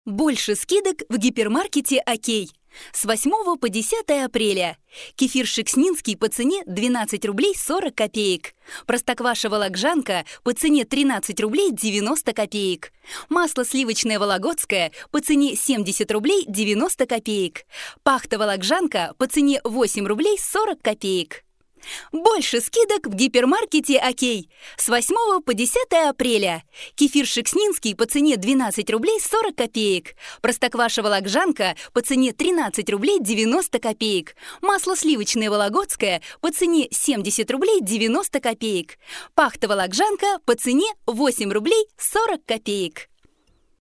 Больше скидок в гипермаркете «Окей». С 8 по 10 апреля. Кефир Шекснинский по цене 12 рублей 40 копеек. Простокваша-Вологжанка по цене 13 рублей 90 копеек. Масло сливочное Вологодское по цене 70 рублей 90 копеек. Пахта-Вологжанка по цене 8 рублей 40 копеек. Больше скидок в гипермаркете «Окей». С 8 по 10 апреля. Кефир Шекснинский по цене 12 рублей 40 копеек. Простокваша-Вологжанка по цене 13 рублей 90 копеек. Масло сливочное Вологодское по цене 70 рублей 90 копеек. Пахта-Вологжанка по цене 8 рублей 40 копеек.